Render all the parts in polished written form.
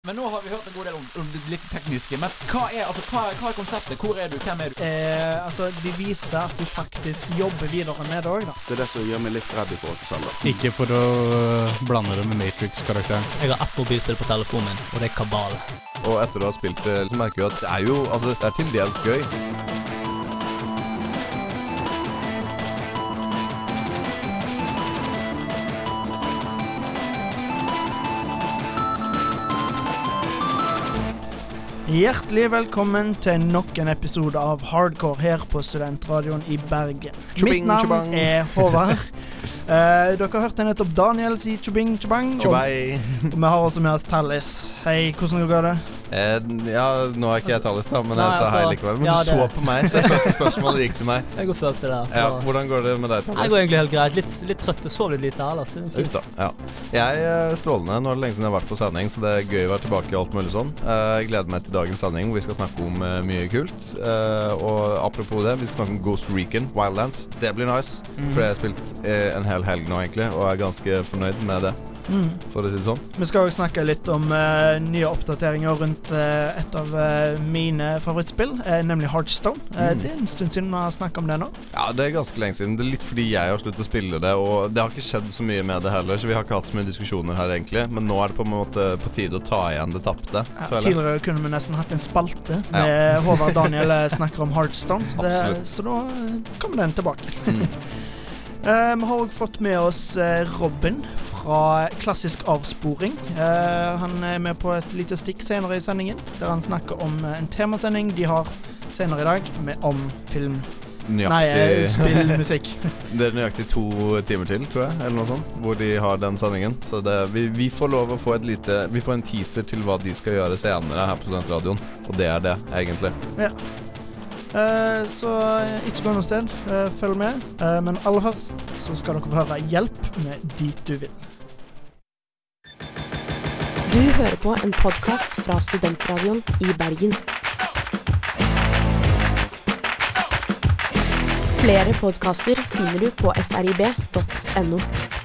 Men nå har vi hørt en god del om det litt tekniske. Men hva er konseptet? Hvor er du? Hvem er du? De viser at de faktisk jobber videre med det også, da. Det er det som gjør meg litt redd I forhold til Zelda. Ikke for å blande det med Matrix-karakteren. Jeg har ett mobilspill på telefonen min, og det er Kabal. Og etter å ha spilt det, så merker jeg at det er jo, det er til dels gøy. Hjertelig velkommen til nok en episode av Hardcore her på Studentradioen I Bergen. Mitt navn Håvard. Dere har hørt nettopp Daniel si tjubing, tjubang. Og vi har også med oss Tallis. Hei, hvordan går det? Ja, nå ikke jeg Tallis da, men jeg sa hei likevel. Men du så på meg, så jeg følte spørsmålet gikk til meg. Jeg går følt det der. Så. Ja, hvordan går det med deg, Tallis? Jeg går egentlig helt greit. Litt trøtt og sov litt lite her, da. Uff da, ja. Jeg strålende. Nå det lenge siden jeg har vært på sending, så det gøy å være tilbake I alt mulig sånn. Jeg gleder meg til dagens sending, hvor vi skal snakke om mye kult. Og apropos det, vi skal snakke om Ghost Recon Wildlands. Det blir nice, for jeg har spilt en hel helg nå egentlig, og er ganske fornøyd med det. For å si det sånn. Vi skal også snakke litt om nye oppdateringer rundt et av mine favorittspill, nemlig Hearthstone. Det en stund siden vi har snakket om det nå. Ja, det ganske lenge siden. Det litt fordi jeg har sluttet å spille det, og det har ikke skjedd så mye med det heller, så vi har ikke hatt så mye diskusjoner her egentlig, men nå det på en måte på tide å ta igjen det tappte. Tidligere kunne vi nesten hatt en spalte med Håvard og Daniel snakker om Hearthstone, så da kommer den tilbake. Vi har også fått med oss Robin fra Klassisk Avsporing. Han med på et lite stikk senere I sendingen, der han snakker om en temasending de har senere I dag om film. Spillmusikk. Det nøyaktig 2 timer til, tror jeg, eller noe sånt, hvor de har den sendingen. Så vi får lov å få vi får en teaser til hva de skal gjøre senere her på Studentradioen, og det det, egentlig. Ja. Så ikke gå noe sted, følg med, men aller først så skal dere få høre Hjelp med Dit du vil. Du hører på en podcast fra Studentradioen I Bergen. Flere podcaster finner du på srib.no.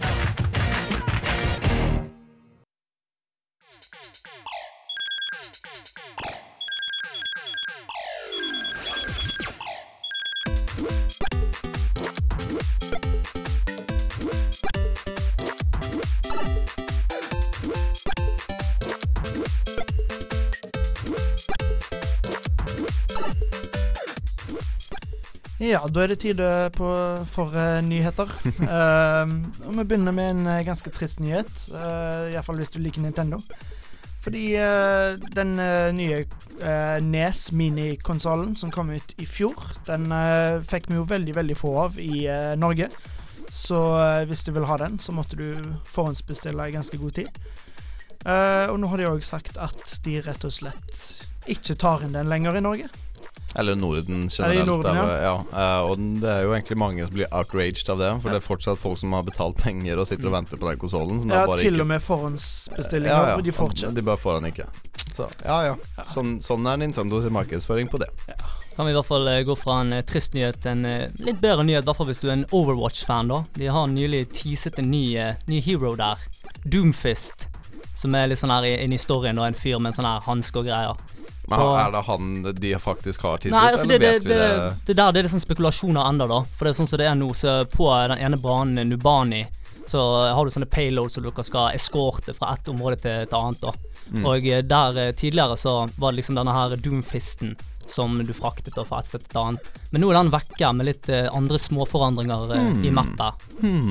Ja, da det tid for nyheter. Og vi begynner med en ganske trist nyhet, I hvert fall hvis du liker Nintendo. Fordi den nye NES mini-konsolen som kom ut I fjor, den fikk vi jo veldig, veldig få av I Norge. Så hvis du vil ha den, så måtte du forhåndsbestille I ganske god tid. Og nå har de også sagt at de rett og slett ikke tar inn den lenger I Norge. Eller Norden generelt. Norden, og det jo egentlig mange som blir outraged av det, for det fortsatt folk som har betalt penger og sitter og venter på den konsolen. Ja, til og med forhåndsbestillinger, og de får ikke. De bare får den ikke. Så, Sånn Nintendos markedsføring på det. Ja. Kan vi I hvert fall gå fra en trist nyhet til en litt bedre nyhet, I hvert fall hvis du en Overwatch-fan da. De har nylig teaset en ny hero der, Doomfist, som litt sånn her inn I storyen og en fyr med en sånn her handske og greier. Men det han de faktisk har tidspunkt? Nei, altså det er litt sånn spekulasjoner enda da. For det sånn som det nå, så på den ene banen Nubani, så har du sånne payloads som dere skal eskorte fra et område til et annet da. Og der tidligere så var det liksom denne her Doomfisten som du fraktet da fra et sted til et annet. Men nå den vekke med litt andre små forandringer I mappet.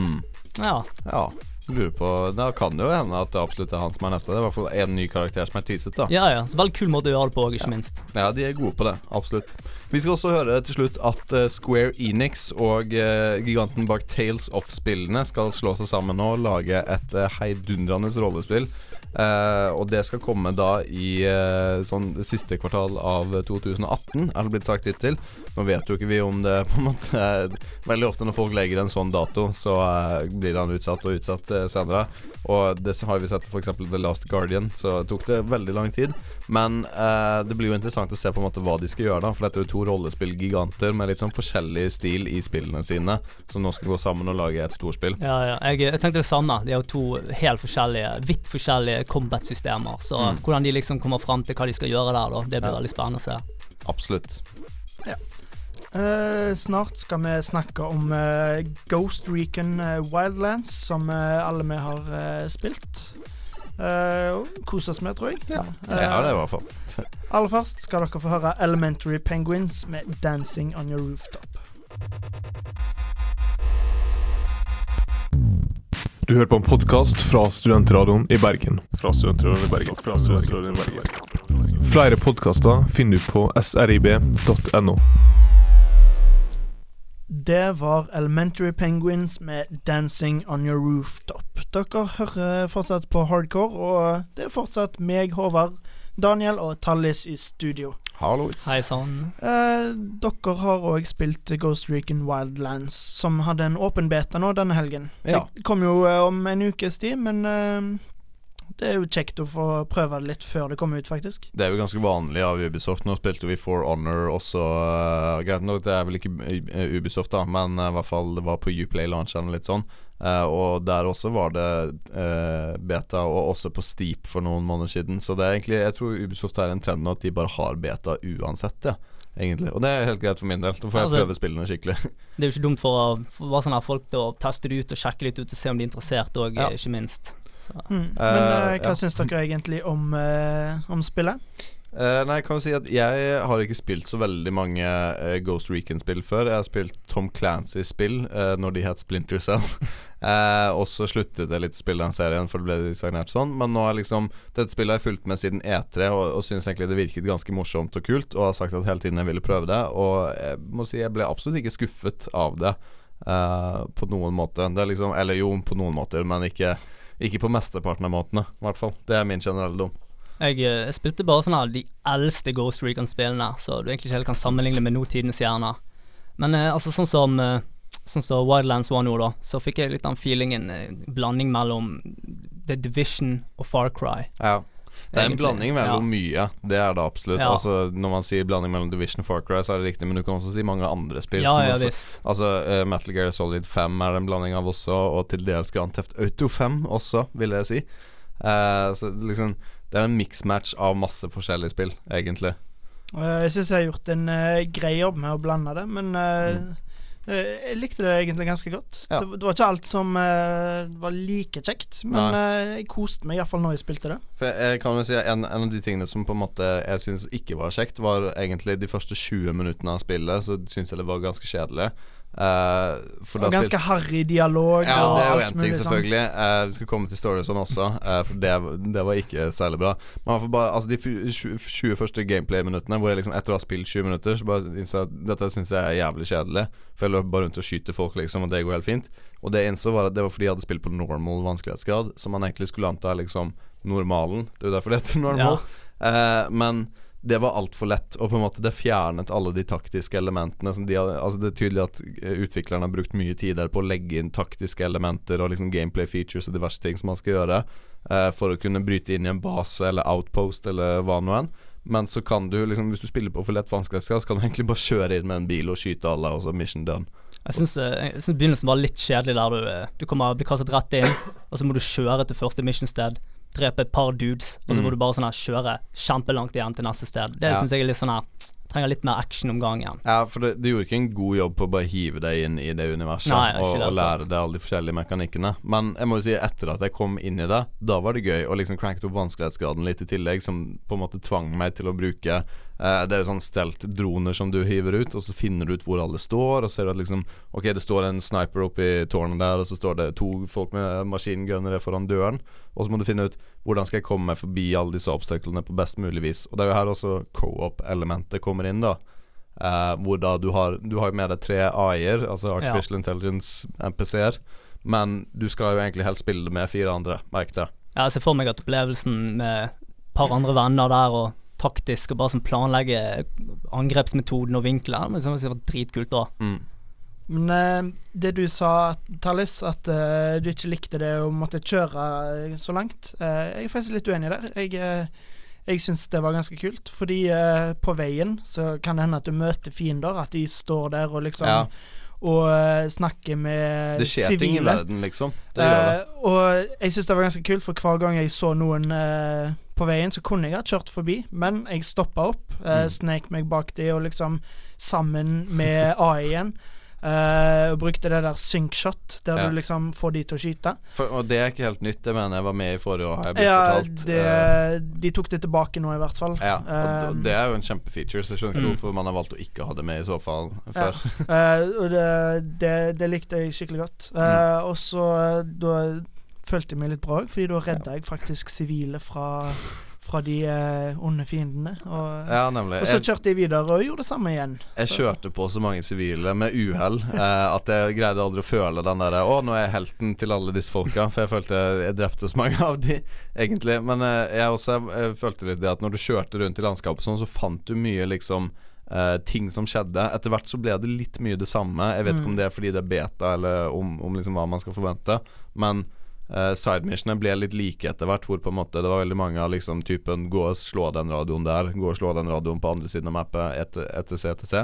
Ja. Lurer på, det kan jo hende at det absolutt han som neste. Det I hvert fall en ny karakter som teaset da. Ja, så veldig kul måte å gjøre det på, ikke minst. Ja, de gode på det, absolutt. Vi skal også høre til slutt at Square Enix og giganten bak Tales of-spillene skal slå seg sammen og lage et heidundrende rollespill. Og det skal komme da I sånn det siste kvartal av 2018, det blitt sagt hittil. Nå vet jo ikke vi om det på en måte veldig ofte når folk legger en sånn dato, så blir han utsatt senere. Og det har vi sett for eksempel The Last Guardian, så tok det veldig lang tid. Men det blir jo interessant å se på en måte hva de skal gjøre da, for dette er jo 2 rollespillgiganter med litt sånn forskjellig stil i spillene sine, som nå skal gå sammen og lage et storspill. Ja. Jeg tenkte det samme. De har jo 2 helt forskjellige, vidt forskjellige combat-systemer, så hvordan de liksom kommer frem til hva de skal gjøre der da, det blir veldig spennende å se. Absolutt. Ja. Snart skal vi snakke om Ghost Recon Wildlands, som alle vi har spilt. Kos oss med, tror jeg. Ja, det i hvert fall. Aller først skal dere få høre Elementary Penguins med Dancing on Your Rooftop. Du hører på en podcast fra Studentradioen i Bergen. Flere podcaster finner du på srib.no. Det var Elementary Penguins med Dancing on Your Rooftop. Dere hører fortsatt på Hardcore, og det fortsatt meg, Håvard, Daniel og Tallis i studio. Hallois. Hei sann. Dere har også spilt Ghost Recon Wildlands, som hadde en åpen beta nå denne helgen. Ja. Det kom jo om en ukes tid, men det er jo kjekt å få prøve det litt før det kommer ut, faktisk. Det er jo ganske vanlig av Ubisoft. Nå spilte vi For Honor også. Greit nok, det er vel ikke Ubisoft da, men i hvert fall det var på Uplay-launchen litt sånn. Og der også var det beta, og også på Steep for noen måneder siden. Så det er egentlig, jeg tror Ubisoft er en trend nå at de bare har beta uansett, ja, egentlig. Og det er helt greit for min del. Da får jeg prøve spillene skikkelig. Det er jo ikke dumt for bare sånne her folk til å teste det ut og sjekke litt ut og se om de er interessert, og ikke minst. Men hva synes dere egentlig om spillet? Nei, jeg kan jo si at jeg har ikke spilt så veldig mange Ghost Recon-spill før. Jeg har spilt Tom Clancy-spill når de het Splinter Cell. Og så sluttet jeg litt å spille den serien, for det ble designert sånn. Men nå er liksom, dette spillet har jeg fulgt med siden E3, og synes egentlig det virket ganske morsomt og kult, og har sagt at hele tiden jeg ville prøve det. Og jeg må si, jeg ble absolutt ikke skuffet av det på noen måte. Det er liksom, eller jo, på noen måter, men ikke på mesteparten av måtene, i hvert fall. Det er min generelle dom. Jeg spilte bare sånn her de eldste Ghost Recon-spillene, så du egentlig ikke helt kan sammenligne med nåtidens hjerner. Men altså sånn som Wildlands var nå da, så fikk jeg litt av feelingen, blanding mellom The Division og Far Cry. Ja. Det er en blanding mellom mye, det er det absolutt. Altså, når man sier blanding mellom Division og Far Cry, så er det riktig, men du kan også si mange andre spill. Visst. Altså, Metal Gear Solid 5 er det en blanding av også, og til dels Grand Theft Auto 5 også, vil jeg si. Så liksom, det er en mix-match av masse forskjellige spill, egentlig. Jeg synes jeg har gjort en grei jobb med å blande det, men jeg likte det egentlig ganske godt. Det var ikke alt som var like kjekt, men jeg koste meg i hvert fall når jeg spilte det. For jeg kan jo si en av de tingene som på en måte jeg synes ikke var kjekt, var egentlig de første 20 minuttene av spillet, så synes jeg det var ganske kjedelig. Og ganske harry dialog. Ja, det er jo en ting selvfølgelig. Vi skal komme til story sånn også, for det var ikke særlig bra. Men bare, altså de 20 første gameplay-minuttene, hvor jeg liksom etter å ha spilt 20 minutter, så bare innså at dette synes jeg er jævlig kjedelig. For jeg løp bare rundt og skyter folk liksom, og det går helt fint. Og det jeg innså var at det var fordi jeg hadde spilt på normal vanskelighetsgrad, som man egentlig skulle anta liksom normalen. Det er jo derfor det heter normal. Men det var alt for lett, og på en måte det fjernet alle de taktiske elementene som altså det er tydelig at utviklerne har brukt mye tid der på å legge inn taktiske elementer og liksom gameplay features og diverse ting som man skal gjøre for å kunne bryte inn i en base eller outpost eller hva nå enn. Men så kan du liksom, hvis du spiller på for lett vanskelighetsgrad, så kan du egentlig bare kjøre inn med en bil og skyte alle, og så mission done. Jeg synes begynnelsen var litt kjedelig der du kommer bli kastet rett inn, og så må du kjøre til første missionsted, drepe et par dudes, og så må du bare sånn her kjøre kjempelangt igjen til neste sted. Det synes jeg er litt sånn her, trenger litt mer action om gangen. Ja, for det gjorde ikke en god jobb på å bare hive deg inn i det universet og lære deg alle de forskjellige mekanikkene. Men jeg må jo si, etter at jeg kom inn i det, da var det gøy å liksom cranke opp vanskelighetsgraden litt i tillegg, som på en måte tvang meg til å bruke det er jo sånn stelt-droner som du hiver ut, og så finner du ut hvor alle står, og ser du at liksom, ok, det står en sniper oppe i tårnet der, og så står det 2 folk med maskingunnere foran døren, og så må du finne ut hvordan skal jeg komme meg forbi alle disse obstaklene på best mulig vis. Og det er jo her også co-op-elementet kommer inn da, hvor da du har med deg 3 AI-er, altså Artificial Intelligence NPC-er, men du skal jo egentlig helst spille det med 4 andre, merk det. Ja, jeg ser for meg at opplevelsen med et par andre venner der, og taktisk, og bare sånn planlegge angrepsmetoden og vinkler, men det var dritkult da. Men det du sa, Tallis, at du ikke likte det å måtte kjøre så langt, jeg faktisk litt uenig der. Jeg synes det var ganske kult, fordi på veien så kan det hende at du møter fiender, at de står der og liksom og snakker med det skjer sivile ting I verden liksom det gjør det. Og jeg synes det var ganske kult, for hver gang jeg så noen på veien, så kunne jeg ha kjørt forbi, men jeg stoppet opp, snek meg bak det og liksom sammen med AI-en og brukte det der sync-shot der du liksom får de til å skyte og det ikke helt nytt, det mener jeg var med I forrige år, har jeg blitt fortalt de tok det tilbake nå I hvert fall og det jo en kjempefeature, så jeg skjønner ikke hvorfor man har valgt å ikke ha det med I så fall før og det likte jeg skikkelig godt og så da følte jeg meg litt bra, fordi da reddet jeg faktisk sivile fra de onde fiendene nemlig. Og så kjørte jeg videre og gjorde det samme igjen Jeg kjørte på så mange sivile med uheld at jeg greide aldri å føle den der nå jeg helten til alle disse folka for jeg følte jeg drepte så mange av de egentlig, men jeg følte litt det at når du kjørte rundt I landskapet sånn, så fant du mye liksom ting som skjedde etter hvert så ble det litt mye det samme jeg vet ikke om det fordi det beta eller om liksom hva man skal forvente men side-missionene ble litt like etter hvert hvor på en måte det var veldig mange av liksom typen gå og slå den radioen der gå og slå den radioen på andre siden av mappet etc.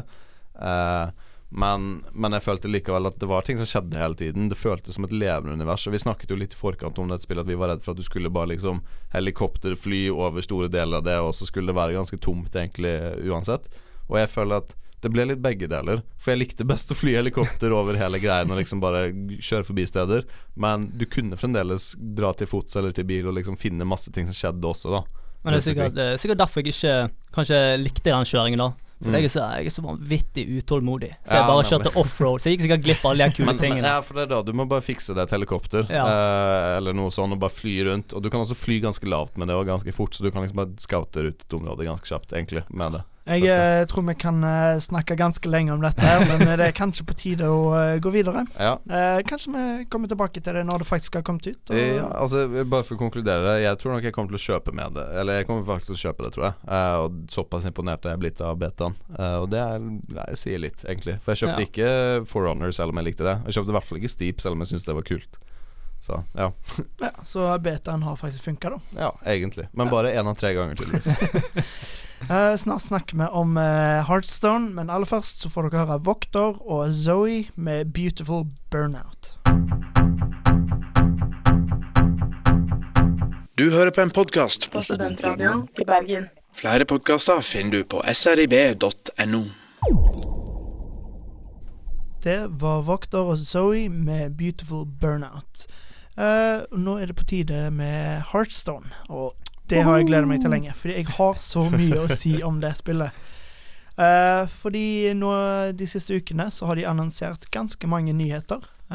Men jeg følte likevel at det var ting som skjedde hele tiden det føltes som et levende univers og vi snakket jo litt I forkant om det spillet at vi var redd for at du skulle bare liksom helikopterfly over store deler av det og så skulle det være ganske tomt egentlig uansett og jeg føler at det ble litt begge deler for jeg likte best å fly helikopter over hele greien og liksom bare kjøre forbi steder men du kunne fremdeles dra til fots eller til bil og liksom finne masse ting som skjedde også da men det sikkert derfor jeg ikke kanskje likte den kjøringen da for jeg så vanvittig utålmodig så jeg bare kjørte offroad så jeg gikk sikkert glipp av alle de kule tingene for det da, du må bare fikse det et helikopter eller noe sånn og bare fly rundt og du kan også fly ganske lavt med det og ganske fort så du kan liksom bare scoute ut et område ganske kjapt egentlig med det Jeg tror vi kan snakke ganske lenge om dette her, men det kanskje på tide å gå videre kanskje vi kommer tilbake til det når det faktisk har kommet ut altså bare for å konkludere jeg tror nok jeg kommer til å kjøpe med det eller jeg kommer faktisk til å kjøpe det tror jeg og såpass imponert er jeg blitt av betaen og det jeg sier litt egentlig for jeg kjøpte ikke For Honor selv om jeg likte det jeg kjøpte I hvert fall ikke Steep selv om jeg synes det var kult så så betaen har faktisk funket da egentlig, men bare 1 av 3 ganger tydeligvis snart snakker vi om Hearthstone, men aller først så får dere høre Voktor og Zoe med Beautiful Burnout. Du hører på en podcast På Studentradioen I Bergen. Flere podcaster finner du på srib.no. Det var Voktor og Zoe med Beautiful Burnout. Nå det på tide med Hearthstone, og det har jeg gledet meg til lenge, fordi jeg har så mye å si om det spillet. Fordi nå de siste ukene så har de annonsert ganske mange nyheter.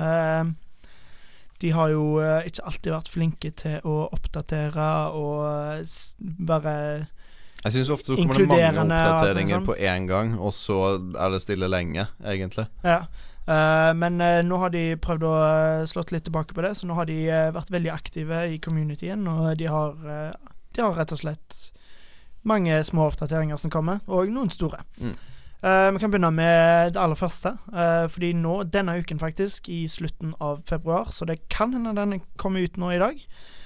De har jo ikke alltid vært flinke til å oppdatere og være jeg synes ofte så kommer det mange oppdateringer på en gang, og så det stille lenge, egentlig. Men nå har de prøvd å slått litt tilbake på det, så nå har de vært veldig aktive I communityen, og de har rett og slett mange små oppdateringer som kommer, og noen store. Vi kan begynne med det aller første, fordi nå, denne uken faktisk, I slutten av februar, så det kan hende den kommer ut nå I dag,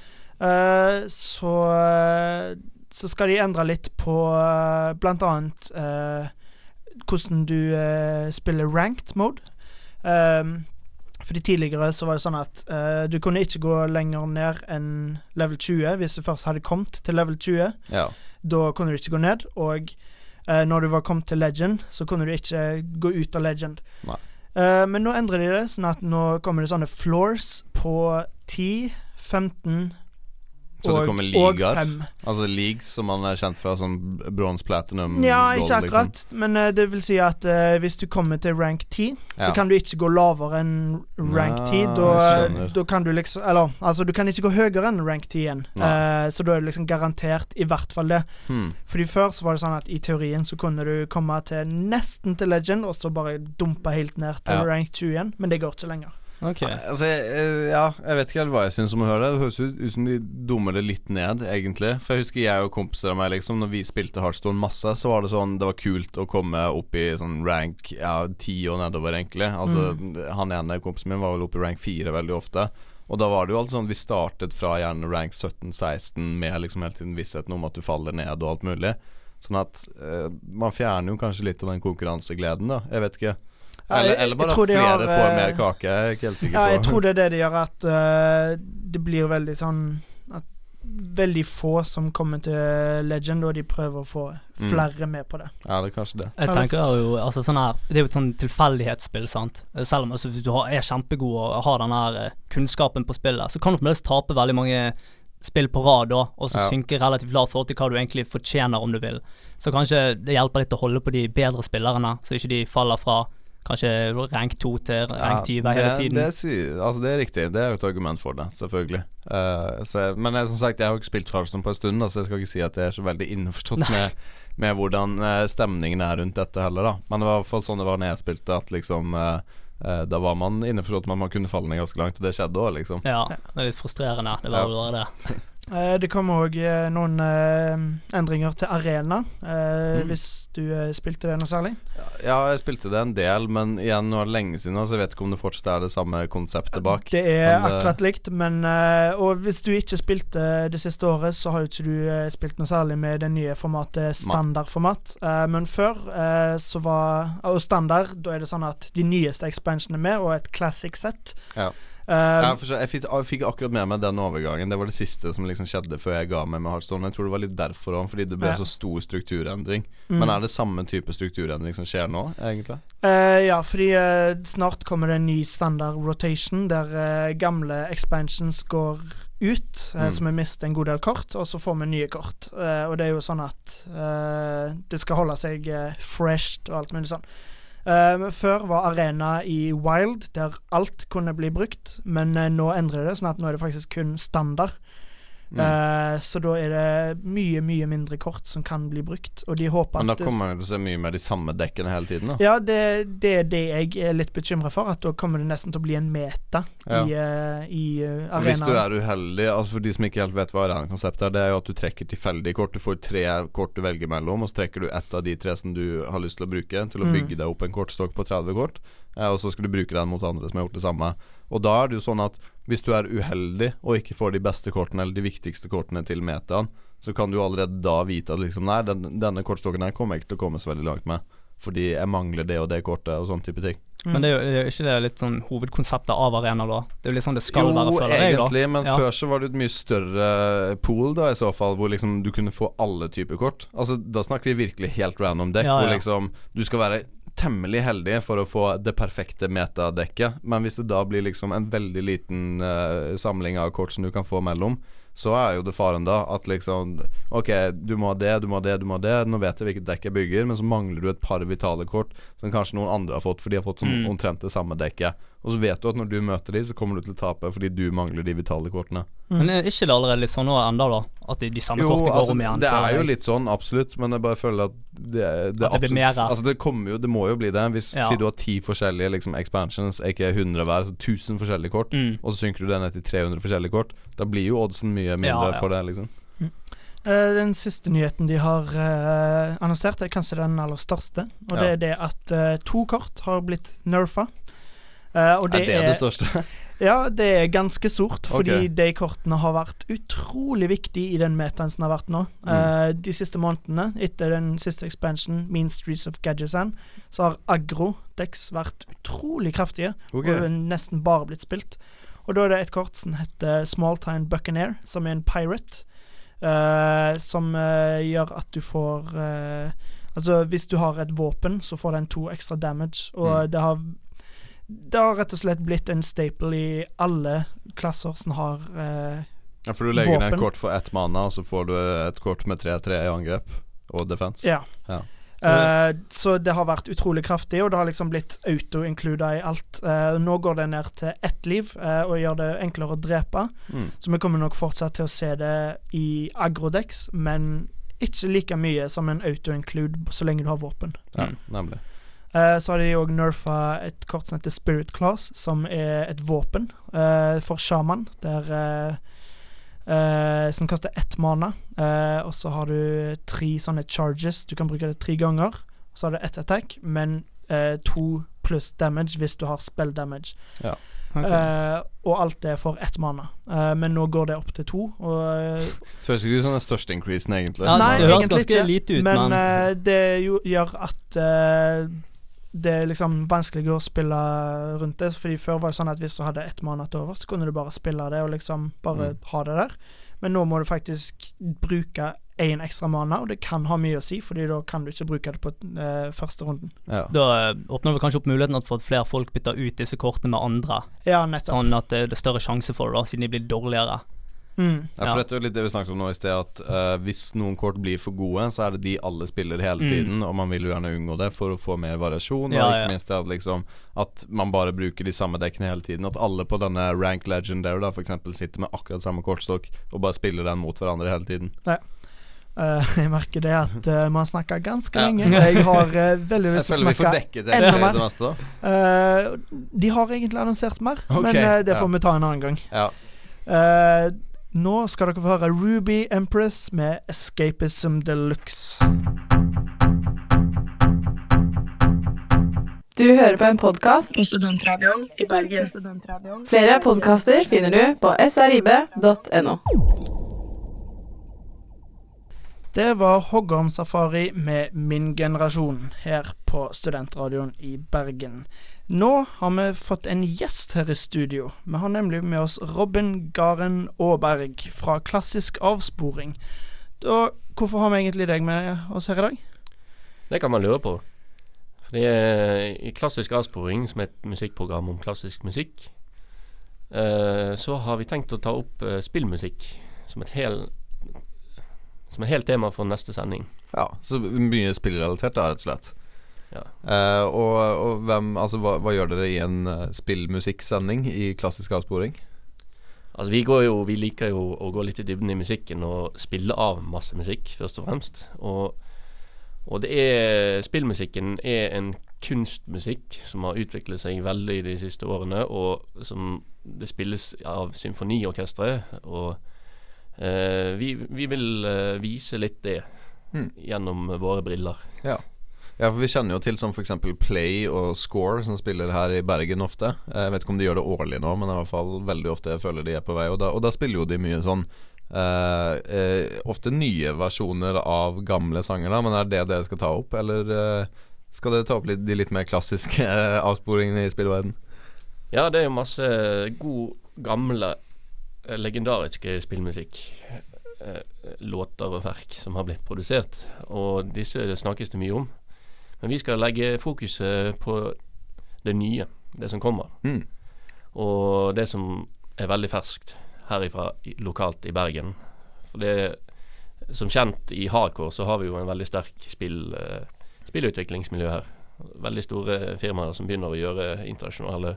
så skal de endre litt på blant annet hvordan du spiller ranked mode. Fordi tidligere så var det sånn at du kunne ikke gå lenger ned enn level 20 hvis du først hadde kommet til level 20. Da kunne du ikke gå ned, og når du var kommet til legend, så kunne du ikke gå ut av legend. Men nå endrer de det, sånn at nå kommer det sånne floors på 10, 15 så det kommer ligaer, altså leagues som man kjent fra sånn bronze, platinum, ikke gold akkurat, liksom. Men det vil si at hvis du kommer til rank 10 så kan du ikke gå lavere enn rank 10 da kan du liksom, eller, altså du kan ikke gå høyere enn rank 10 igjen så da det liksom garantert I hvert fall det fordi før så var det sånn at I teorien så kunne du komme til nesten til legend og så bare dumpe helt ned til rank 20 igjen, men det går ikke lenger Ok. Altså, jeg vet ikke helt hva jeg synes om å høre det. Det høres ut som de dummer det litt ned, egentlig. For jeg husker jeg og kompiser av meg, liksom, når vi spilte Hearthstone masse, så var det sånn, det var kult å komme opp i sånn rank 10 og nedover, egentlig. Altså, han ene kompisen min var vel oppe i rank 4 veldig ofte. Og da var det jo alltid sånn, vi startet fra gjerne rank 17-16 med liksom hele tiden vissheten om at du faller ned og alt mulig. Sånn at man fjerner jo kanskje litt av den konkurransegleden da, jeg vet ikke. Eller bare at flere får mer kake, jeg er ikke helt sikker på. Ja, jeg tror det det gjør, at det blir veldig sånn at veldig få som kommer til Legend, og de prøver å få flere med på det. Ja, det er kanskje det. Jeg tenker jo, altså sånn her, det er jo et sånn tilfeldighetsspill, sant? Selv om altså, hvis du er kjempegod og har den her kunnskapen på spillet, så kan du fremdeles tape veldig mange spill på rad da, og så synke relativt lavt forhold til hva du egentlig fortjener om du vil. Så kanskje det hjelper litt å holde på de bedre spillerne, så ikke de faller fra kanskje rank 2 til rank 20 hele tiden. Det er riktig, det er jo et argument for det, selvfølgelig. Men som sagt, jeg har jo ikke spilt Hearthstone på en stund, så jeg skal ikke si at jeg er så veldig innforstått med hvordan stemningen er rundt dette heller da. Men det var i hvert fall sånn det var når jeg spilte, at liksom da var man innforstått med at man kunne falle ned ganske langt, og det skjedde også liksom. Ja, det er litt frustrerende, det var jo bare det. Det kommer også noen endringer til arena, hvis du spilte det noe særlig? Ja, jeg spilte det en del, men igjen nå er det lenge siden, så jeg vet ikke om det fortsatt er det samme konseptet bak. Det er akkurat likt, men og hvis du ikke spilte det siste året, så har jo ikke du spilt noe særlig med det nye formatet standardformat. Men før så var, og standard, da er det sånn at de nyeste expansionene med, og et classic set. Ja. Jeg fikk akkurat med meg den overgangen. Det var det siste som liksom skjedde før jeg ga meg med Hearthstone. Jeg tror det var litt derfor også, fordi det ble så stor strukturendring. Men er det samme type strukturendring som skjer nå, egentlig? Ja, fordi snart kommer det en ny standard rotation, der gamle expansions går ut, som mister en god del kort, og så får vi nye kort. Og det er jo sånn at det skal holde seg fresh og alt mulig sånn. Før var arena i Wild, der alt kunne bli brukt, men nå endrer det, sånn at nå er det faktisk kun standard. Så da er det mye mindre kort som kan bli brukt, og de håper at... Men da kommer man til å se mye med de samme dekkene hele tiden da? Ja, det er det jeg er litt bekymret for, at da kommer det nesten til å bli en meta i arena. Og hvis du er uheldig, altså for de som ikke helt vet hva arena-konseptet er, det er jo at du trekker tilfeldige kort, du får 3 kort du velger mellom, og så trekker du ett av de 3 som du har lyst til å bruke til å bygge deg opp en kortstokk på 30 kort, og så skal du bruke den mot andre som har gjort det samme. Og da er det jo sånn at hvis du er uheldig og ikke får de beste kortene eller de viktigste kortene til metaen, så kan du allerede da vite at liksom, nei, denne kortstokken her kommer jeg ikke til å komme så veldig langt med, fordi jeg mangler det og det kortet og sånn type ting. Men det er jo ikke det litt sånn hovedkonseptet av arena da? Det er jo litt sånn det skal være, føler jeg da. Jo, egentlig, men før så var det et mye større pool da, i så fall, hvor liksom du kunne få alle typer kort. Altså, da snakker vi virkelig helt random dekk, hvor liksom du skal være temmelig heldig for å få det perfekte metadekket, men hvis det da blir liksom en veldig liten samling av kort som du kan få mellom, så er jo det faren da at liksom, ok, du må ha det, nå vet jeg hvilket dekk jeg bygger, men så mangler du et par vitale kort som kanskje noen andre har fått, for de har fått sånn omtrent det samme dekket, og så vet du at når du møter de, så kommer du til å tape fordi du mangler de vitale kortene. Men er ikke det allerede litt sånn nå enda da? At de samme kortene går om igjen? Jo, det er jo litt sånn, absolutt, men jeg bare føler at det blir mer. Altså det må jo bli det. Hvis sier du har 10 forskjellige liksom, expansions, ikke 100 hver, så 1000 forskjellige kort, og så synker du det ned til 300 forskjellige kort, da blir jo oddsen mye mindre for det liksom. Den siste nyheten de har annonsert er kanskje den aller største, og det er det at 2 kort har blitt nerfa. Og det er det største? Ja, det er ganske stort, fordi de kortene har vært utrolig viktige i den metaen som har vært nå. De siste månedene, etter den siste expansion, Mean Streets of Gadgetzan, så har aggro-decks vært utrolig kraftige, og nesten bare blitt spilt. Og da er det et kort som heter Small Time Buccaneer, som er en pirate, som gjør at du får altså hvis du har et våpen, så får den 2 ekstra damage, og det har rett og slett blitt en staple i alle klasser som har ja, for du legger ned et kort for 1 mana, og så får du et kort med 3-3 i angrep og defense. Ja. Så det har vært utrolig kraftig, og det har liksom blitt auto-includa i alt. Nå går det ned til 1 liv, og gjør det enklere å drepe. Så vi kommer nok fortsatt til å se det i aggro-decks, men ikke like mye som en auto-include så lenge du har våpen. Ja, nemlig. Så har de også nerfa et kort som heter Spirit Class, som et våpen for shaman, som koster 1 mana. Og så har du 3 sånne charges, du kan bruke det 3 ganger. Så har du 1 attack, men 2 pluss damage hvis du har spell damage. Ja. Okay. Og alt det for 1 mana. Men nå går det opp til 2. Det høres ikke ut som den største increasen, egentlig. Ja, nei, det høres egentlig ganske lite ut, men det gjør at det liksom vanskelig å spille rundt det. Fordi før var det sånn at hvis du hadde 1 mana til over, så kunne du bare spille det og liksom bare ha det der. Men nå må du faktisk bruke 1 ekstra mana, og det kan ha mye å si, fordi da kan du ikke bruke det på første runden. Ja. Da åpner vi kanskje opp muligheten for at flere folk bytter ut disse kortene med andre. Ja, nettopp. Sånn at det er større sjanse for det da, siden de blir dårligere. Ja, for dette er jo litt det vi snakket om nå i sted, at hvis noen kort blir for gode, så er det de alle spiller hele tiden, og man vil jo gjerne unngå det for å få mer variasjon, og ikke minst det at, liksom, at man bare bruker de samme dekkene hele tiden, at alle på denne Rank Legendary da, for eksempel, sitter med akkurat samme kortstokk og bare spiller den mot hverandre hele tiden. Ja. Jeg merker det at man snakker ganske lenge. Jeg har veldig lyst til å snakke enda mer. De har egentlig annonsert mer, men det får vi ta en annen gang. Ja. Nå skal dere få høre Ruby Empress med Escapism Deluxe. Du hører på en podcast på Studentradioen i Bergen. Flere podcaster finner du på srib.no. Det var Hoggorm Safari med Min Generasjon her på Studentradioen i Bergen. Nå har vi fått en gjest her i studio. Vi har nemlig med oss Robin Garen Aaberg fra Klassisk Avsporing. Hvorfor har vi egentlig deg med oss her i dag? Det kan man lure på. Fordi i Klassisk Avsporing, som er et musikkprogram om klassisk musikk, så har vi tenkt å ta opp spillmusikk som et helt tema for neste sending. Ja, så mye spillrelatert da, rett og slett. Ja. Og hvem, altså hva gjør dere i en spillmusikksending i Klassisk Avsporing? Altså vi liker jo å gå litt i dybden i musikken og spille av masse musikk, først og fremst. Og spillmusikken er en kunstmusikk som har utviklet seg veldig de siste årene, og som det spilles av symfoniorkestre, og vi vil vise litt det gjennom våre briller. Ja, for vi kjenner jo til som for eksempel Play og Score, som spiller her i Bergen ofte. Jeg vet ikke om de gjør det årlig nå, men i hvert fall veldig ofte jeg føler de er på vei. Og da spiller jo de mye sånn ofte nye versjoner av gamle sanger da. Men er det dere skal ta opp, eller skal dere ta opp de litt mer klassiske avsporingene i spillverden? Ja, det er jo masse god, gamle legendariske spillmusikk, låter og verk som har blitt produsert, og disse snakkes det mye om. Men vi skal legge fokuset på det nye, det som kommer, og det som er veldig ferskt herifra lokalt i Bergen. For det, som kjent i hardcore, så har vi jo en veldig sterk spillutviklingsmiljø her. Veldig store firmaer som begynner å gjøre internasjonale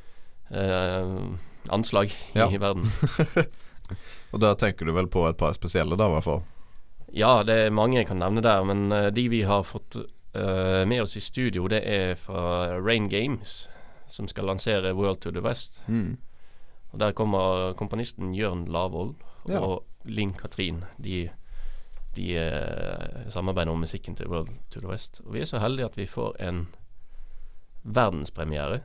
anslag i verden. Og da tenker du vel på et par spesielle da, i hvert fall? Ja, det er mange jeg kan nevne der, men de vi har fått med oss i studio, det er fra Rain Games, som skal lansere World to the West. Og der kommer komponisten Jørn Lavold og Linn Katrin. De samarbeider om musikken til World to the West. Og vi er så heldige at vi får en verdenspremiere.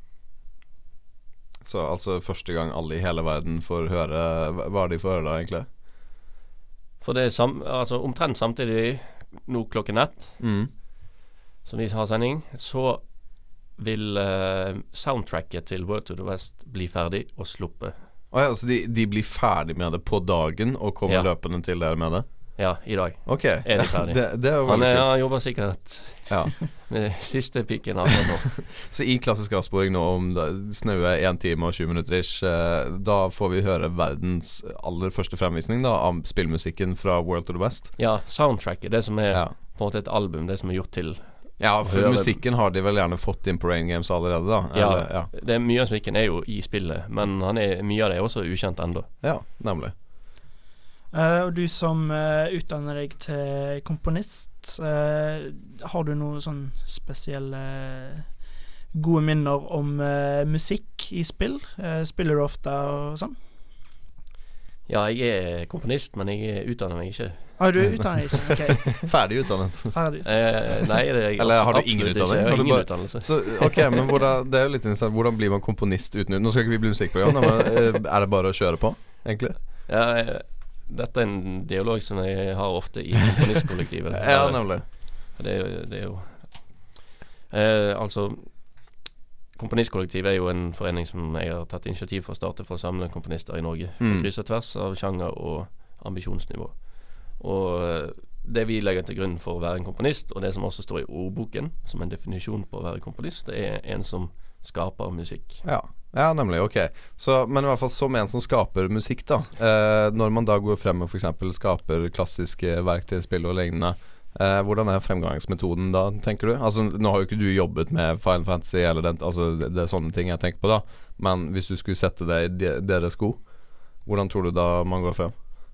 Så altså første gang alle i hele verden får høre. Hva er de får høre da egentlig? For det er omtrent samtidig nå klokken 1 som vi har sending, så vil soundtracket til World to the West bli ferdig og sluppet. Så de blir ferdig med det på dagen og kommer løpende til dere med det? Ja, i dag er de ferdig. Det er jo han jobber sikkert med siste pikken av det nå. Så i Klassisk Avsporing nå om snaue 1 time og 20 minutter da får vi høre verdens aller første fremvisning da, av spillmusikken fra World to the West. Ja, soundtracket, det som er på en måte et album, det som er gjort til. Ja, for musikken har de vel gjerne fått inn på Rain Games allerede da? Eller, det mye av musikken er jo i spillet, men mye av det er også ukjent enda. Ja, nemlig. Og du som utdanner deg til komponist, har du noen sånn spesielle gode minner om musikk i spill? Spiller du ofte og sånn? Ja, jeg komponist, men jeg utdanner meg ikke. Du utdanner deg ikke? Ok. Ferdig utdannet? Ferdig. Nei, det er eller har du ingen utdanning? Jeg har ingen utdannelse. Så, ok, men det er jo litt interessant. Hvordan blir man komponist uten? Nå skal ikke vi bli musikkprogram, men er det bare å kjøre på, egentlig? Ja, dette er en dialog som jeg har ofte i komponistkollektivet. Ja, nemlig. Det er jo altså komponistkollektivet er jo en forening som jeg har tatt initiativ for å starte for å samle komponister i Norge, på kryss og tvers av sjanger og ambisjonsnivå. Og det vi legger til grunn for å være en komponist, og det som også står i ordboken som en definisjon på å være komponist, det er en som skaper musikk. Ja, nemlig, ok. Men i hvert fall som en som skaper musikk da, når man da går frem og for eksempel skaper klassiske verk til spill og lignende, hvordan er fremgangsmetoden da, tenker du? Altså, nå har jo ikke du jobbet med Final Fantasy eller den, altså det er sånne ting jeg tenker på da, men hvis du skulle sette deg i deres sko, hvordan tror du da man går frem?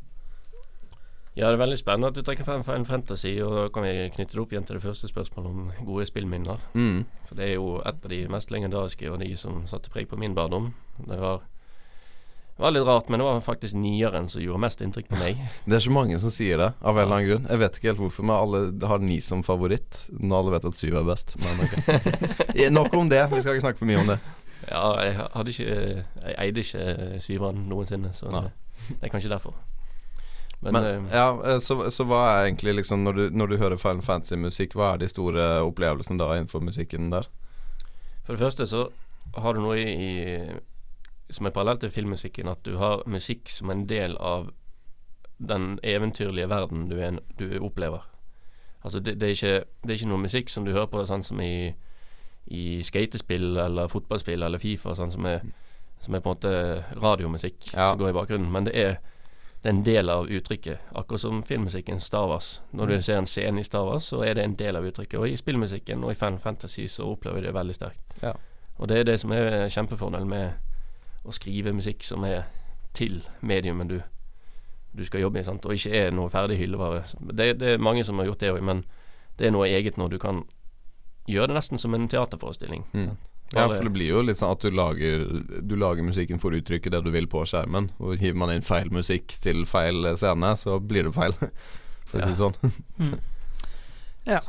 Ja, det er veldig spennende at du trekker frem Final Fantasy, og da kan vi knytte det opp igjen til det første spørsmålet om gode spillminner. For det er jo et av de mest legendariske, og de som satte preg på min barndom. Det var litt rart, men det var faktisk 9-eren som gjorde mest inntrykk på meg. Det er så mange som sier det, av en eller annen grunn. Jeg vet ikke helt hvorfor, men alle har 9 som favoritt, når alle vet at 7 er best. Men okay. Nok om det, vi skal ikke snakke for mye om det. Ja, jeg eide ikke 7-eren noensinne, så det er kanskje derfor. Men så hva er egentlig liksom, når du hører Final Fantasy-musikk, hva er de store opplevelsene da innenfor musikken der? For det første så har du noe som er parallelt til filmmusikken, at du har musikk som en del av den eventyrlige verden du opplever. Altså det er ikke noe musikk som du hører på sånn som i skatespill eller fotballspill eller FIFA, sånn som er på en måte radiomusikk som går i bakgrunnen, men det er en del av uttrykket, akkurat som filmmusikken Star Wars. Når du ser en scene i Star Wars, så er det en del av uttrykket, og i spillmusikken og i Final Fantasy så opplever vi det veldig sterkt. Og det er det som er kjempefordel med å skrive musikk som er til mediumen du skal jobbe i, sant? Og ikke er noe ferdig hyllevare. Det er mange som har gjort det også, men det er noe eget når du kan gjøre det nesten som en teaterforestilling. Ja, for det blir jo litt sånn at du lager musikken for å uttrykke det du vil på skjermen, og hiver man inn feil musikk til feil scene, så blir det feil, for å si det sånn. Ja,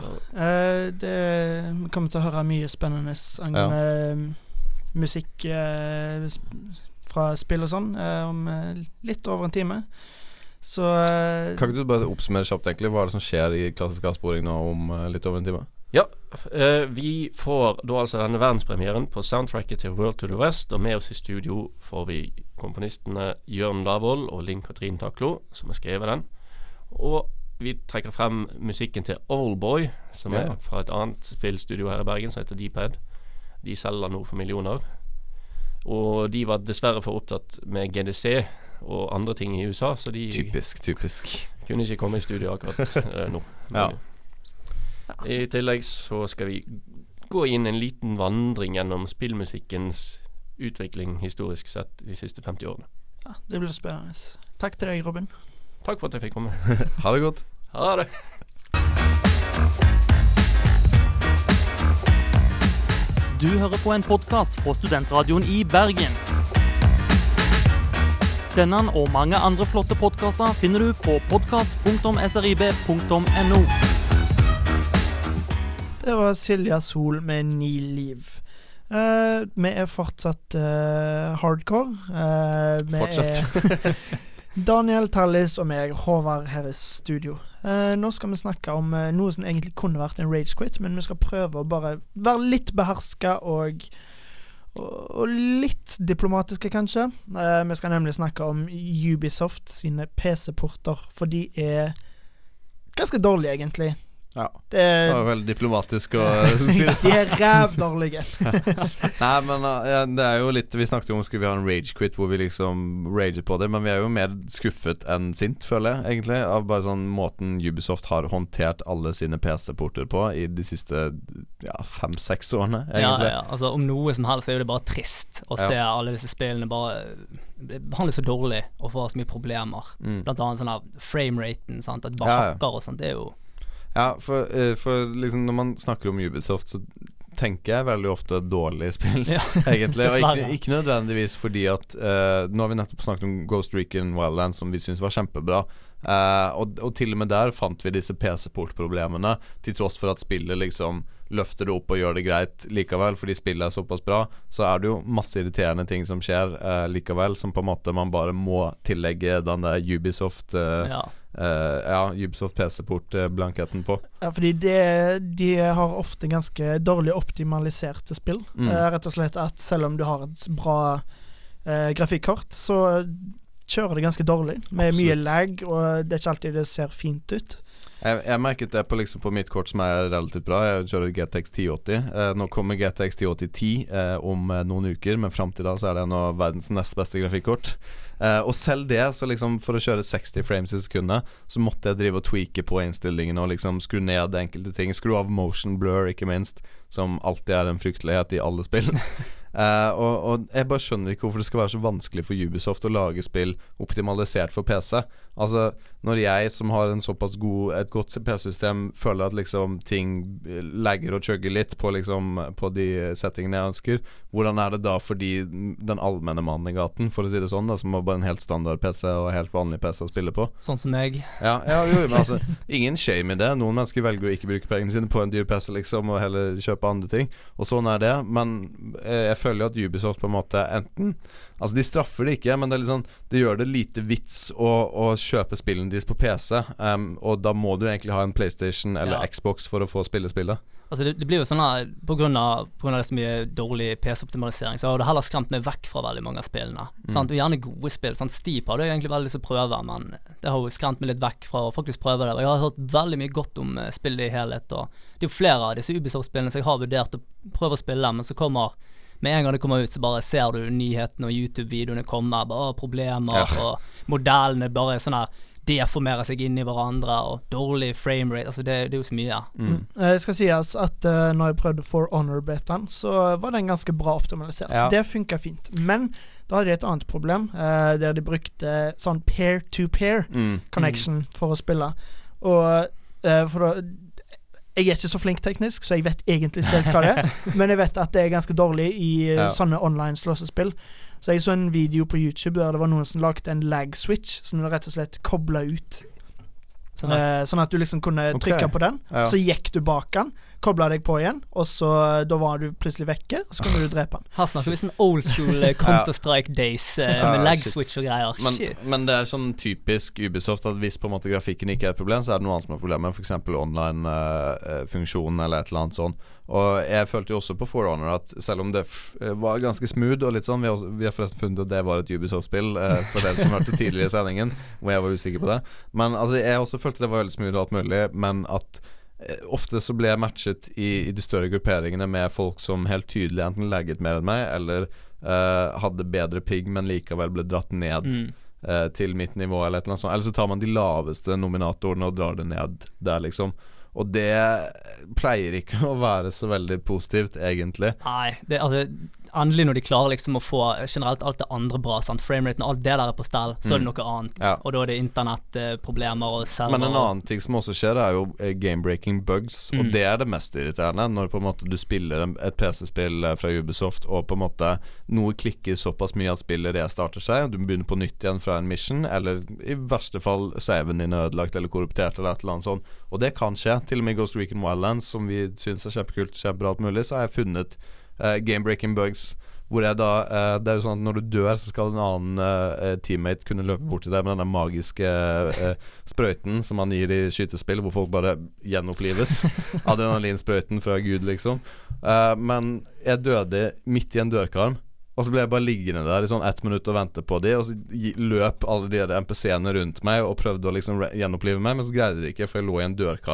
vi kommer til å høre mye spennende angående musikk fra spill og sånn om litt over en time. Så kan ikke du bare oppsummere kjapt egentlig hva er det som skjer i klassisk avsporing nå om litt over en time? Ja, vi får da altså denne verdenspremieren på soundtracket til World to the West, og med oss i studio får vi komponistene Jørn Lavoll og Linn Katrin Taklo, som har skrevet den. Og vi trekker frem musikken til Oldboy, som er fra et annet spillstudio her i Bergen, som heter D-Pad. De selger noe for millioner. Og de var dessverre for opptatt med GDC og andre ting i USA, så de Typisk kunne ikke komme i studio akkurat nå. I tillegg så skal vi gå inn en liten vandring gjennom spillmusikkens utvikling historisk sett de siste 50 årene. Ja, det blir spennende. Takk til deg, Robin. Takk for at jeg fikk komme. Ha det godt. Ha det. Du hører på en podcast fra Studentradioen i Bergen. Denne og mange andre flotte podcaster finner du på podcast.srib.no. Det var Silja Sol med Ni liv. Vi er fortsatt hardcore. Fortsatt. Daniel Tallis og meg, Håvard, her i studio. Nå skal vi snakke om noe som egentlig kunne vært en rage quit, men vi skal prøve å bare være litt behersket og litt diplomatiske, kanskje. Vi skal nemlig snakke om Ubisoft sine PC-porter, for de er ganske dårlige, egentlig. Ja, det var veldig diplomatisk å si det. De rævdårlige. Nei, men det jo litt. Vi snakket jo om skulle vi ha en rage quit hvor vi liksom rager på det, men vi jo mer skuffet enn sint, føler jeg egentlig, av bare sånn måten Ubisoft har håndtert alle sine PC-porter på i de siste 5-6 årene, egentlig. Ja, altså om noe som helst jo det bare trist å se alle disse spillene bare behandles så dårlig og får så mye problemer. Blant annet sånn her frameraten, sant, at bare hakker og sånt, det jo. Ja, for liksom når man snakker om Ubisoft så tenker jeg veldig ofte dårlige spill, egentlig, og ikke nødvendigvis fordi at nå har vi nettopp snakket om Ghost Recon Wildlands som vi synes var kjempebra, og til og med der fant vi disse PC-port-problemene til tross for at spillet liksom løfter det opp og gjør det greit likevel, fordi spillet såpass bra, så det jo masse irriterende ting som skjer likevel, som på en måte man bare må tillegge den der Ubisoft Ubisoft PC-port-blanketten på. Ja, fordi de har ofte ganske dårlig optimaliserte spill. Rett og slett at selv om du har et bra grafikkort, så kjører det ganske dårlig, med mye lag, og det ikke alltid det ser fint ut. Jeg merket det på mitt kort som relativt bra. Jeg kjører GTX 1080. Nå kommer GTX 1080 10 om noen uker, men frem til da så det en av verdens nest beste grafikkort. Og selv det, så liksom for å kjøre 60 frames i sekundet, så måtte jeg drive og tweake på innstillingene og liksom skru ned enkelte ting. Skru av motion blur, ikke minst, som alltid en fryktelighet i alle spill. Og jeg bare skjønner ikke hvorfor det skal være så vanskelig for Ubisoft å lage spill optimalisert for PC. Altså, når jeg som har en såpass et godt PC-system føler at liksom ting lagger og chugger litt på de settingene jeg ønsker, hvordan det da for den allmenne mannen i gaten, for å si det sånn da, som har bare en helt standard PC og helt vanlig PC å spille på? Sånn som meg. Men altså, ingen shame i det. Noen mennesker velger å ikke bruke pengene sine på en dyr PC liksom, og heller kjøpe andre ting, og sånn det, men jeg føler at Ubisoft på en måte enten, altså de straffer det ikke, men det liksom, det gjør det lite vits å kjøpe spillene deres på PC, og da må du egentlig ha en PlayStation eller Xbox for å få spillet. Altså det blir jo sånn her, på grunn av det så mye dårlig PC-optimalisering, så har det heller skremt meg vekk fra veldig mange av spillene. Og gjerne gode spill. Steep hadde jeg egentlig veldig lyst til å prøve, men det har jo skremt meg litt vekk fra å faktisk prøve det. Og jeg har hørt veldig mye godt om spillet i helhet, og det jo flere av disse Ubisoft-spillene som jeg har vurdert å prøve å spille, men så med en gang det kommer ut, så bare ser du nyhetene og YouTube-videoene kommer, bare problemer, og modellene bare sånn her deformerer seg inn i hverandre, og dårlig framerate, altså det jo så mye. Jeg skal sies at når jeg prøvde For Honor-betaen, så var den ganske bra optimalisert. Det funket fint. Men da hadde de et annet problem, der de brukte sånn peer-to-peer connection for å spille. Og for da jeg ikke så flink teknisk, så jeg vet egentlig ikke helt hva det men jeg vet at det ganske dårlig i sånne online slåssespill. Så jeg så en video på YouTube der det var noen som lagde en lag switch, som du rett og slett koblet ut. Sånn at du liksom kunne trykke på den, så gikk du bak den, koblet deg på igjen, og så da var du plutselig vekke, og så kunne du drepe den. Her snakker vi sånn old school Counter-Strike days med lag switch og greier. Men det sånn typisk Ubisoft at hvis på en måte grafikken ikke et problem, så det noe annet som problemet, for eksempel online-funksjonen eller et eller annet sånn. Og jeg følte jo også på For Honor at selv om det var ganske smooth og litt sånn, vi har forresten funnet at det var et Ubisoft-spill for den som hørte tidligere i sendingen, hvor jeg var usikker på det. Men altså, jeg også følte det var veldig smooth og alt mulig, men at ofte så ble jeg matchet i de større grupperingene med folk som helt tydelig enten legget mer enn meg, eller hadde bedre ping, men likevel ble dratt ned til mitt nivå, eller et eller annet sånt. Eller så tar man de laveste nominatorene og drar det ned der, liksom. Og det pleier ikke å være så veldig positivt, egentlig. Nei, endelig når de klarer liksom å få generelt alt det andre bra, sant? Frameraten og alt det der på stell, så det noe annet. Og da det internettproblemer og server. Men en annen ting som også skjer jo game-breaking bugs, og det det mest irriterende, når på en måte du spiller et PC-spill fra Ubisoft, og på en måte noe klikker såpass mye at spillet restarter seg, og du begynner på nytt igjen fra en mission, eller i verste fall saven din ødelagt eller korruptert eller et eller annet sånt. Og det kan skje. Til og med Ghost Recon Wildlands, som vi synes kjempekult, kjempebra alt mulig, så har jeg funnet game-breaking bugs hvor jeg da, det jo sånn at når du dør så skal en annen teammate kunne løpe bort til deg med denne magiske sprøyten som man gir i skytespill, hvor folk bare gjenopplives. Adrenalinsprøyten fra Gud liksom. Men jeg døde midt i en dørkarm, og så ble jeg bare liggende der i sånn 1 minutt og vente på de, og så løp alle de NPC-ene rundt meg og prøvde å liksom gjenopplive meg, men så greide de ikke, for jeg lå i en dørkarm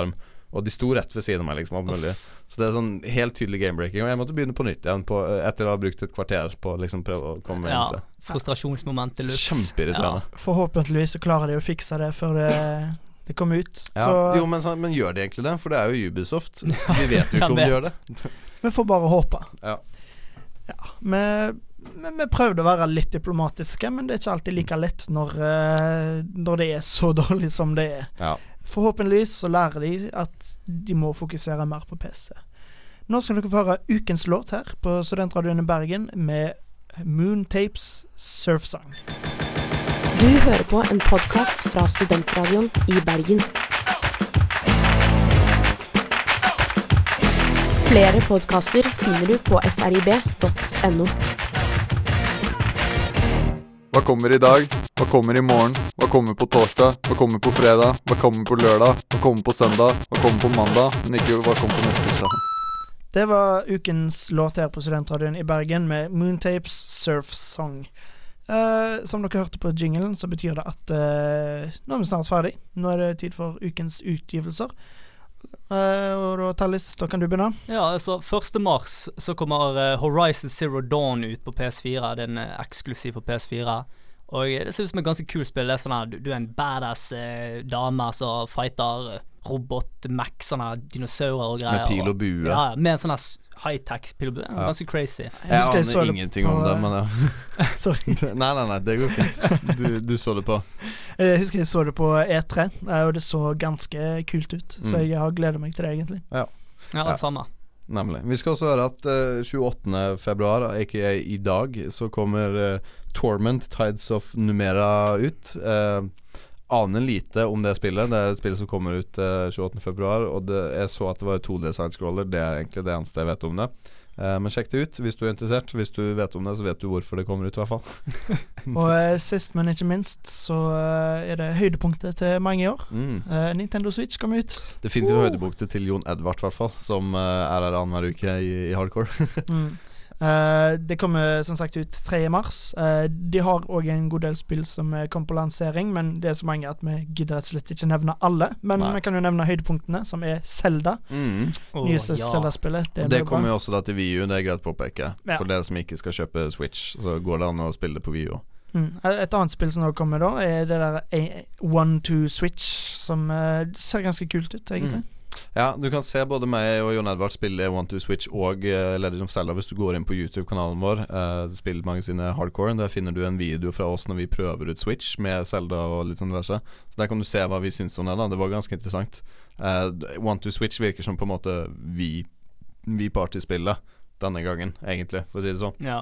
Og de sto rett ved siden av meg liksom, alt mulig. Så det sånn helt tydelig game-breaking. Og jeg måtte begynne på nytt igjen etter å ha brukt et kvarter på liksom prøve å komme inn sted. Frustrasjonsmoment til luft. Kjempeirriterende. Forhåpentligvis så klarer de å fikse det før det kommer ut. Så Jo, men gjør de egentlig det? For det jo Ubisoft. Vi vet jo ikke om de gjør det. Vi får bare håpe. Ja. Vi prøvde å være litt diplomatiske, men det ikke alltid like lett når det så dårlig som det Ja. Forhåpentligvis så lærer de at de må fokusere mer på PC. Nå skal dere få høre ukens låt her på Studentradioen i Bergen med Moontapes Surfsong. Du hører på en podcast fra Studentradioen i Bergen. Flere podcaster finner du på srib.no. Hva kommer i dag? Hva kommer i morgen? Hva kommer på torsdag? Hva kommer på fredag? Hva kommer på lørdag? Hva kommer på søndag? Hva kommer på mandag? Men ikke hva kommer på neste tirsdag. Det var ukens låt her på Studentradioen i Bergen med Moontapes Surf Song. Som dere hørte på jinglen, så betyr det at nå vi snart ferdig. Nå det tid for ukens utgivelser. Og da, Tallis, da kan du begynne. Ja, altså 1. mars så kommer Horizon Zero Dawn ut på PS4. Den eksklusiv for PS4. Og det ser ut som et ganske kult spill. Det sånn her, du en badass dame som fighter robot-mac, sånne dinosaurer og greier. Med pil og bue. Ja, med en sånn her high-tech pil og bue. Ganske crazy. Jeg aner ingenting om det, men ja. Sorry. Nei, det går fint. Du så det på. Jeg husker jeg så det på E3, og det så ganske kult ut. Så jeg har gledet meg til det, egentlig. Ja, det samme. Nemlig. Vi skal også høre at 28. februar, ikke i dag, så kommer Torment Tides of Numera ut. Aner lite om det spillet. Det et spill som kommer ut 28. februar, og jeg så at det var 2D sidescroller. Det egentlig det eneste jeg vet om det. Men sjekk det ut hvis du interessert. Hvis du vet om det, så vet du hvorfor det kommer ut i hvert fall. Og sist, men ikke minst, så det høydepunktet til mange i år. Nintendo Switch kom ut. Definitivt høydepunktet til Jon Edvard i hvert fall, som her annenhver uke i hardcore. Det kommer som sagt ut 3. mars. De har også en god del spill som kom på lansering, men det så mange at vi gidder rett og slett ikke nevne alle. Men vi kan jo nevne høydepunktene, som Zelda. Nyeste Zelda-spillet. Det kommer jo også da til Wii U, det greit påpeke. For dere som ikke skal kjøpe Switch, så går det an å spille det på Wii U. Et annet spill som nå kommer da, det der 1-2 Switch, som ser ganske kult ut, egentlig. Ja, du kan se både meg og Jon Edvard spille 1-2 Switch og Legend of Zelda hvis du går inn på YouTube-kanalen vår, spillmagasinet Hardcore. Der finner du en video fra oss når vi prøver ut Switch med Zelda og litt sånn diverse. Så der kan du se hva vi synes om det da. Det var ganske interessant. 1-2 Switch virker som på en måte vi partyspillet denne gangen, egentlig, for å si det sånn. Ja.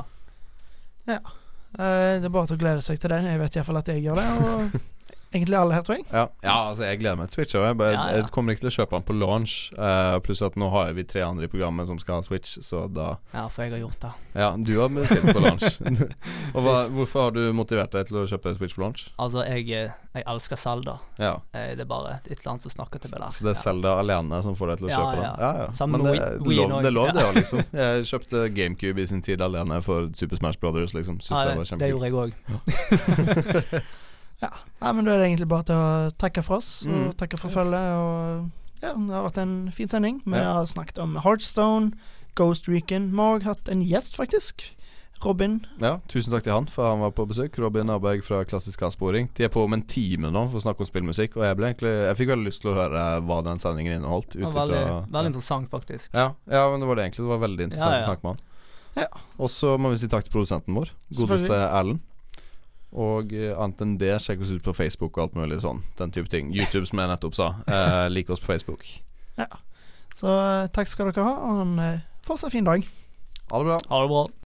Det bare til å glede seg til det. Jeg vet i hvert fall at jeg gjør det, og egentlig alle her, tror jeg. Ja, altså jeg gleder meg til Switch. Jeg kommer ikke til å kjøpe den på launch. Pluss at nå har vi 3 andre i programmet som skal ha Switch, så da Ja, for jeg har gjort det. Ja, du har bestilt på launch. Og hvorfor har du motivert deg til å kjøpe Switch på launch? Altså, jeg elsker Zelda. Ja. Det bare et eller annet som snakker til meg der. Så det Zelda alene som får deg til å kjøpe den? Ja. Sammen med Wii det lov det også, liksom. Jeg kjøpte GameCube i sin tid alene for Super Smash Brothers, liksom. Synes det var kjempekult. Det gjorde jeg også. Ja, men da det egentlig bare til å takke for oss og takke for følget. Og ja, det har vært en fin sending. Vi har snakket om Hearthstone, Ghost Recon. Vi har hatt en gjest, faktisk. Robin. Ja, tusen takk til han for han var på besøk. Robin Aberg fra Klassisk Avsporing. De på om en time nå for å snakke om spillmusikk. Og jeg fikk veldig lyst til å høre hva den sendingen inneholdt. Veldig interessant, faktisk. Ja, men det var det egentlig. Det var veldig interessant å snakke med han. Og så må vi si takk til produsenten vår, godeste Erlend. Og annet enn det, sjekk oss ut på Facebook og alt mulig sånn, den type ting. YouTube, som jeg nettopp sa. Lik oss på Facebook. Ja. Så takk skal dere ha, og en fortsatt fin dag. Ha det bra. Ha det bra.